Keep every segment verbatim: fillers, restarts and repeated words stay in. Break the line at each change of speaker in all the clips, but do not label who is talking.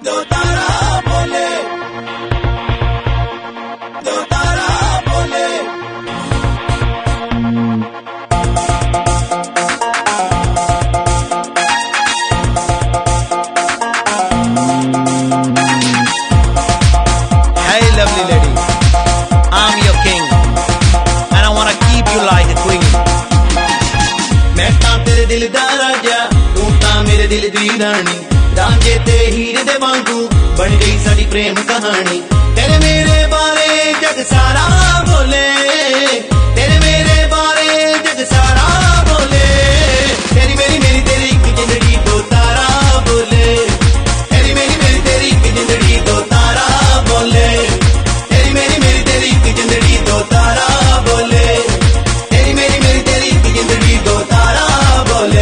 दो तारा बोले, दो तारा बोले।
Hey lovely lady, I'm your king and I wanna keep you like a queen. मैं तां तेरे दिल दा राजा, तू तां मेरे दिल दी रानी। रांझे ते हीरे दे वांगू बन गई साडी प्रेम कहानी। तेरे मेरे बारे जग सारा बोले, तेरे मेरे बारे जग सारा बोले। तेरी मेरी मेरी तेरी एक जिंदगी दो तारा बोले, तेरी मेरी मेरी तेरी एक जिंदगी दो तारा बोले। तेरी मेरी मेरी तेरी एक जिंदगी दो तारा बोले, तेरी मेरी मेरी तेरी एक जिंदगी दो तारा बोले।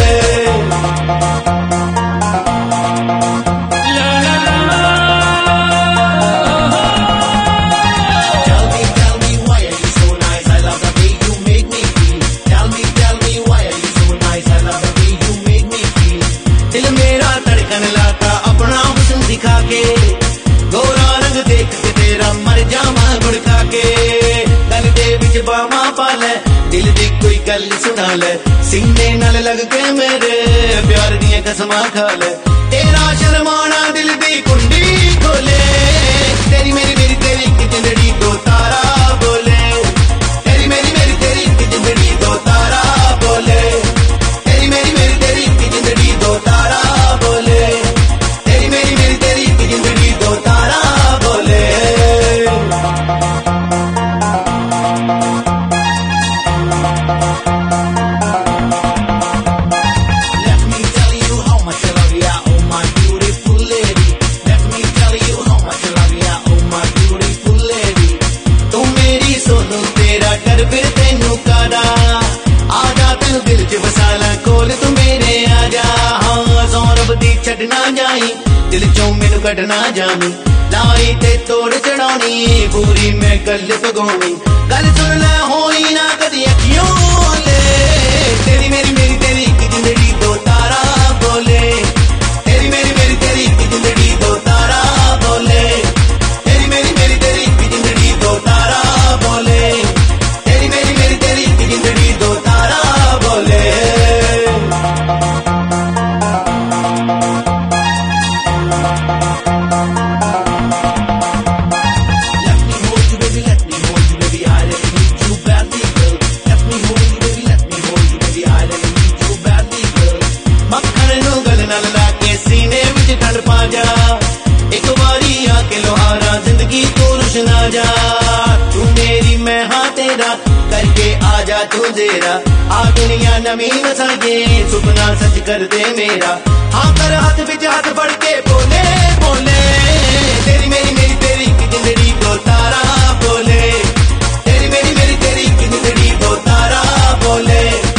गोरा रंग देख के तेरा मर जावा भड़का के। गल दे विच बावां पा लै, दिल दी कोई गल सुना लै। सीने नाल लग के मेरे प्यार दियां कसमां खा लै। तेरा शर्माना दिल दी कुंडी खोले, तेरी मेरी मेरी तेरी एक जिंदगी दो तारा बोले। तेरी मेरी मेरी तेरी एक जिंदगी दो तारा बोले, तेरी मेरी मेरी तेरी एक जिंदगी दो तारा बोले। तेरी मेरी मेरी तेरी एक जिंदगी दो तारा बोले। Let me tell you how much I love ya, oh my beautiful lady. Let me tell you how much I love ya, oh my beautiful lady. तू मेरी सोनू तेरा कर फिर तेनू कादा, आजा तेनू दिल च बसाला कोल तू मेरे आजा। हाँ सौरभ दी छड्डना जाई, दिल चों मैनू कढना जावी। लाई ते तोड़ चढ़ानी पूरी मैं गल पगाउणी। गल सुन लै होई ना कदी अखियों ले, तेरी मेरी मेरी तेरी एक जिंदगी दो तारा बोले। तेरी मेरी मेरी तेरी एक जिंदगी दो तारा बोले। तेरी मेरी मेरी तेरी एक जिंदगी दो तारा बोले। तेरी मेरी मेरी तेरी एक जिंदगी दो तारा बोले। एक बारी आके लोहारा जिंदगी तो रुशना जा। तू मेरी मैं हाँ तेरा करके आजा तू जेरा। आ दुनिया नवी वसाइए सुपना सच कर दे मेरा। हाँ कर हाथ विच हाथ फड़ के बोले बोले, तेरी मेरी मेरी तेरी एक जिंदगी दो तारा बोले। तेरी मेरी मेरी तेरी एक जिंदगी दो तारा बोले।